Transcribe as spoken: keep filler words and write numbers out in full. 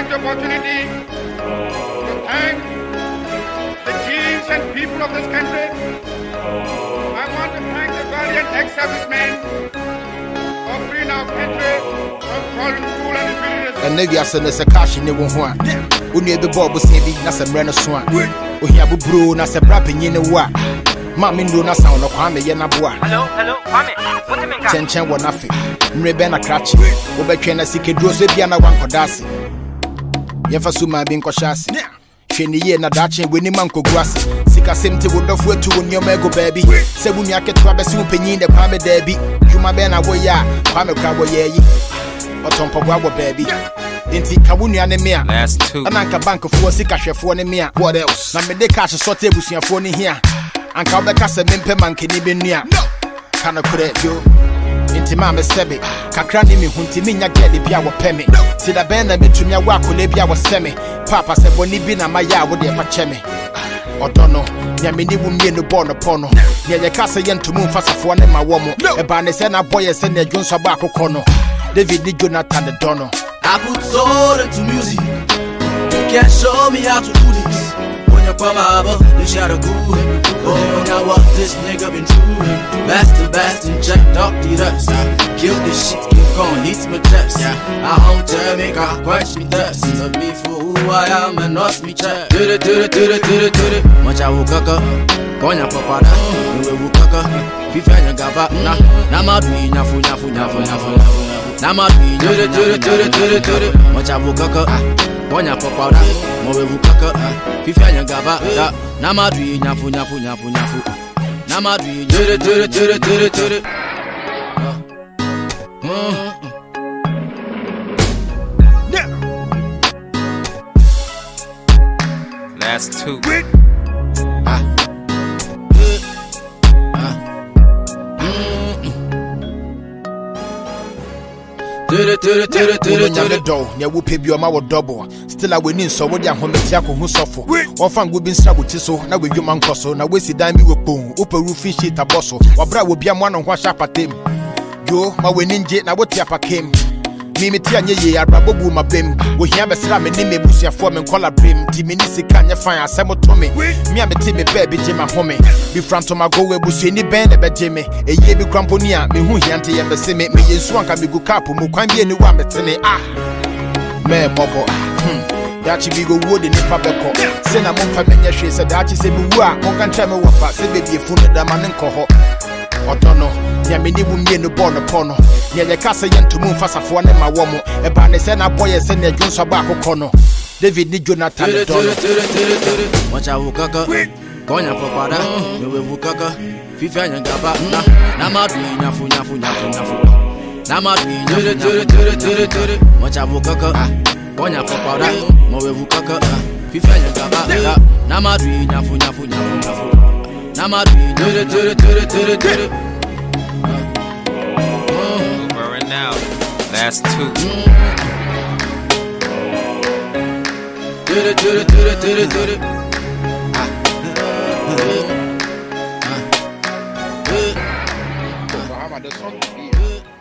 the opportunity to thank the chiefs and people of this country. I want to thank the valiant ex-servicemen for freeing our country from foreign rule and imperialism. And maybe I send us a cash in the one. When you the Bob Sabi, Nasa Brenner Swan. We have a brew, Nasa Brapping in the wa. Mammy do not sound of Kwame Yanabua. Hello, hello, Kwame. What do you mean? Chen Chen were nothing. Rebena Cratch. Obekena Siki Drosebiana Wankodasi. Yefasuma being Koshasi. Training ye na dachi winning manko grassy. Sika simti would have went to your mego baby. Sebunia get Trabesu Penin the Kwame Debbie. Juma Bena Waya, Kwame Kraboye. Otompa Wawa baby. Inti Kawuni anemia. Last two. Ananka bank of four sika for anemia. What else? Na me de cash a sorte bushia phone here. And Kabeka said Mimpe man can even near. No. Can I correct you? Inti mama sebe. Kakrani mi hunti minya get the Pia pemi. See the band that between your wako lebia was semi. Papa said Boni bina my ya would ever chemi. Odono, Yamini wumi no born upon. Near the castle yen to moon fast for one in my woman. A banisena boy and send a Jones Sabako Kono. David Lee Jonathan the Dono. I put soul into music. You can't show me how to do this. When you come over, you shot a good. Oh, now what this nigga been through? Bastard, bastard, check, dog, the dust. Kill this shit, keep going, hits my chest. I home tell me, can't quench me thirst. Love me for who I am and not me check. Do it, do it, do it, do it, do it. Much I will cook up. Konya papada, you will cook up. Fifanya gaba, na, na madri, nyafu, nyafu, nyafu, nyafu. Na madri, do it, do it, do it, do it, do it. Much I will cook up. Konya papada, mo will cook up. Fifanya gaba, da. Na madri, nyafu, nyafu, nyafu, nyafu. Na madri, do it, do it, do it, do it, do it. Last two. Nya wo pe bi o ma wo double still a weni so wo dia hometi akohu sofo won fan go bi nsra go ti so na we dwuma nkoso na we si dan bi we pon opa roofing sheet aboso wabra wo bia mo no ho ahya patem yo ma weni nje na wo ti apakem mi mi ti anye ye abrabobu ma bem wo hia besra me ni me busuafo me nkola bem ti me ni sika anye fan asem to me mi a me ti me baby je ma home bi franto ma go we busu ni ben de be je me eye bi kramponi a me hu hia nte ye be se me me yensu anka me gu cap mu kwan bi eni wa me tene ah me bobo hmm dachi bi go wo de nipa beko se na mo fa menye hwe se dachi se bi wu a mo kan tra me wo fa se be bi efu ne da ma ne nko ho odono ya me ni bu mie no ball no pono ya ye kasa ye ntumu fasafo ne ma wo mo e ba ne se na boy se na dwonso ba akokọ no David Lee Jonathan the Dono watch out kaka konya popada me we kaka fifanya gaba na na madri nyafu nyafu nyafu nyafu na madri nyafu watch out kaka konya popada me we kaka fifanya gaba na madri nyafu nyafu nyafu nyafu na madri nyafu. Now, last two. Did it, did it, did it, did it, did it. So how about the song?